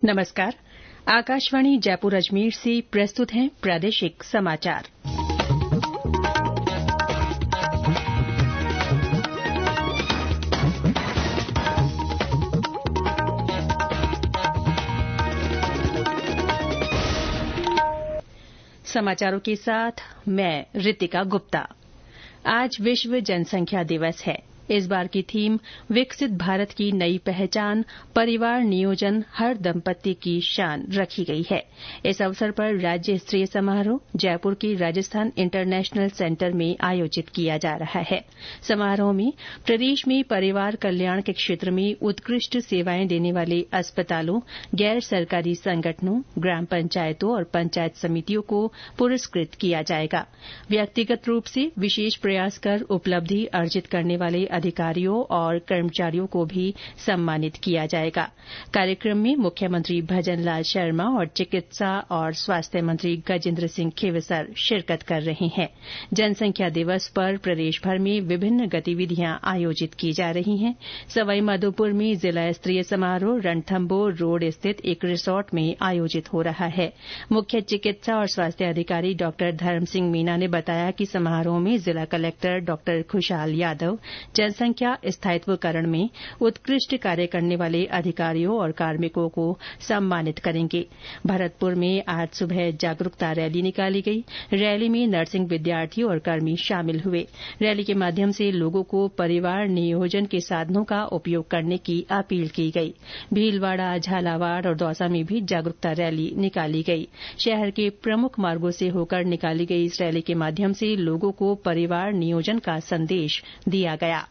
नमस्कार। आकाशवाणी जयपुर अजमेर से प्रस्तुत हैं प्रादेशिक समाचार। समाचारों के साथ मैं रितिका गुप्ता। आज विश्व जनसंख्या दिवस है। इस बार की थीम विकसित भारत की नई पहचान, परिवार नियोजन, हर दंपत्ति की शान रखी गई है। इस अवसर पर राज्य स्तरीय समारोह जयपुर के राजस्थान इंटरनेशनल सेंटर में आयोजित किया जा रहा है। समारोह में प्रदेश में परिवार कल्याण के क्षेत्र में उत्कृष्ट सेवाएं देने वाले अस्पतालों, गैर सरकारी संगठनों, ग्राम पंचायतों और पंचायत समितियों को पुरस्कृत किया जाएगा। व्यक्तिगत रूप से विशेष प्रयास कर उपलब्धि अर्जित करने वाले अधिकारियों और कर्मचारियों को भी सम्मानित किया जाएगा। कार्यक्रम में मुख्यमंत्री भजनलाल शर्मा और चिकित्सा और स्वास्थ्य मंत्री गजेंद्र सिंह खींवसर शिरकत कर रहे हैं। जनसंख्या दिवस पर प्रदेश भर में विभिन्न गतिविधियां आयोजित की जा रही हैं। सवाईमाधोपुर में जिला स्तरीय समारोह रणथंभौर रोड स्थित एक रिसोर्ट में आयोजित हो रहा है। मुख्य चिकित्सा और स्वास्थ्य अधिकारी डॉ धर्म सिंह मीना ने बताया कि समारोह में जिला कलेक्टर डॉ खुशहाल यादव जनसंख्या स्थायित्वकरण में उत्कृष्ट कार्य करने वाले अधिकारियों और कार्मिकों को सम्मानित करेंगे। भरतपुर में आज सुबह जागरूकता रैली निकाली गई। रैली में नर्सिंग विद्यार्थी और कर्मी शामिल हुए। रैली के माध्यम से लोगों को परिवार नियोजन के साधनों का उपयोग करने की अपील की गई। भीलवाड़ा, झालावाड़ और दौसा में भी जागरूकता रैली निकाली गई। शहर के प्रमुख मार्गों से होकर निकाली गई इस रैली के माध्यम से लोगों को परिवार नियोजन का संदेश दिया गया।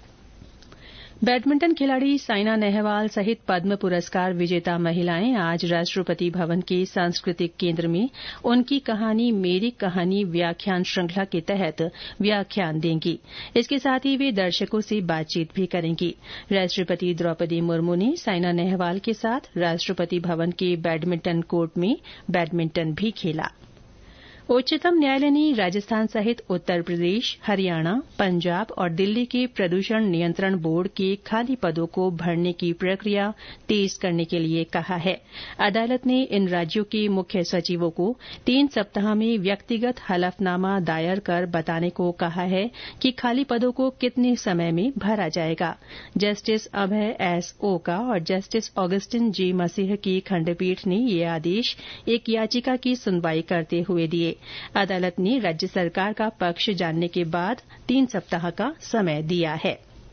बैडमिंटन खिलाड़ी साइना नेहवाल सहित पद्म पुरस्कार विजेता महिलाएं आज राष्ट्रपति भवन के सांस्कृतिक केंद्र में उनकी कहानी मेरी कहानी व्याख्यान श्रृंखला के तहत व्याख्यान देंगी। इसके साथ ही वे दर्शकों से बातचीत भी करेंगी। राष्ट्रपति द्रौपदी मुर्मू ने साइना नेहवाल के साथ राष्ट्रपति भवन के बैडमिंटन कोर्ट में बैडमिंटन भी खेला। उच्चतम न्यायालय ने राजस्थान सहित उत्तर प्रदेश, हरियाणा, पंजाब और दिल्ली के प्रदूषण नियंत्रण बोर्ड के खाली पदों को भरने की प्रक्रिया तेज करने के लिए कहा है। अदालत ने इन राज्यों के मुख्य सचिवों को 3 सप्ताह में व्यक्तिगत हलफनामा दायर कर बताने को कहा है कि खाली पदों को कितने समय में भरा जाएगा। जस्टिस अभय एस ओका और जस्टिस ऑगस्टिन जी मसीह की खंडपीठ ने यह आदेश एक याचिका की सुनवाई करते हुए दिए। अदालत ने राज्य सरकार का पक्ष जानने के बाद 3 सप्ताह का समय दिया है।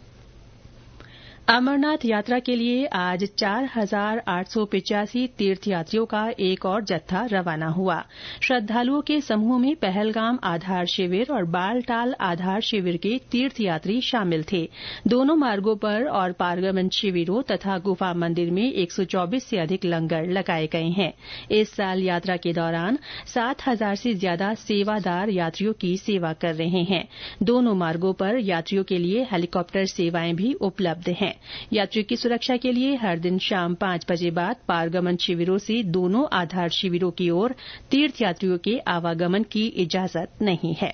अमरनाथ यात्रा के लिए आज 4,885 तीर्थयात्रियों का एक और जत्था रवाना हुआ। श्रद्धालुओं के समूह में पहलगाम आधार शिविर और बालटाल आधार शिविर के तीर्थयात्री शामिल थे। दोनों मार्गों पर और पारगमन शिविरों तथा गुफा मंदिर में 124 से अधिक लंगर लगाए गए हैं। इस साल यात्रा के दौरान 7,000 से ज्यादा सेवादार यात्रियों की सेवा कर रहे हैं। दोनों मार्गों पर यात्रियों के लिए हेलीकॉप्टर सेवाएं भी उपलब्ध हैं। यात्रियों की सुरक्षा के लिए हर दिन शाम 5 बजे बाद पारगमन शिविरों से दोनों आधार शिविरों की ओर तीर्थयात्रियों के आवागमन की इजाजत नहीं है।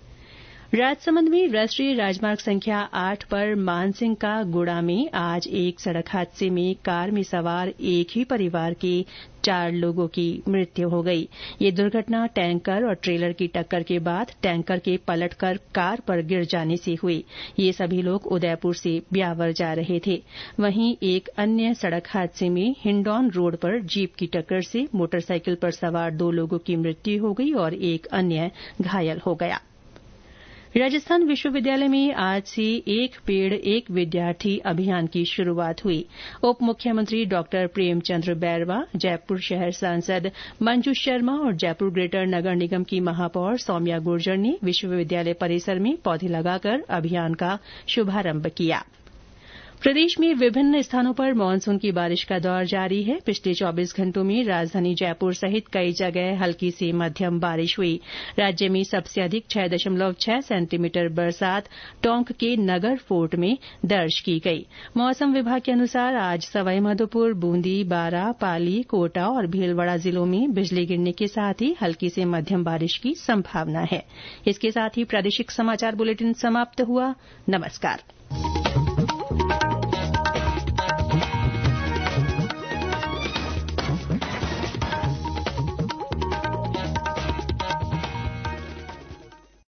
राजसमंद में राष्ट्रीय राजमार्ग संख्या 8 पर मानसिंह का गुड़ा में आज एक सड़क हादसे में कार में सवार एक ही परिवार के 4 लोगों की मृत्यु हो गई। ये दुर्घटना टैंकर और ट्रेलर की टक्कर के बाद टैंकर के पलटकर कार पर गिर जाने से हुई। ये सभी लोग उदयपुर से ब्यावर जा रहे थे। वहीं एक अन्य सड़क हादसे में हिंडौन रोड पर जीप की टक्कर से मोटरसाइकिल पर सवार 2 लोगों की मृत्यु हो गई और एक अन्य घायल हो गया। राजस्थान विश्वविद्यालय में आज से एक पेड़ एक विद्यार्थी अभियान की शुरूआत हुई। उप मुख्यमंत्री डॉ प्रेमचंद्र बैरवा, जयपुर शहर सांसद मंजू शर्मा और जयपुर ग्रेटर नगर निगम की महापौर सौम्या गुर्जर ने विश्वविद्यालय परिसर में पौधे लगाकर अभियान का शुभारंभ किया। प्रदेश में विभिन्न स्थानों पर मानसून की बारिश का दौर जारी है। पिछले 24 घंटों में राजधानी जयपुर सहित कई जगह हल्की से मध्यम बारिश हुई। राज्य में सबसे अधिक 6.6 सेंटीमीटर बरसात टोंक के नगर फोर्ट में दर्ज की गई। मौसम विभाग के अनुसार आज सवाईमाधोपुर, बूंदी, बारां, पाली, कोटा और भीलवाड़ा जिलों में बिजली गिरने के साथ ही हल्की से मध्यम बारिश की संभावना है। इसके साथ ही प्रादेशिक समाचार बुलेटिन समाप्त हुआ। नमस्कार।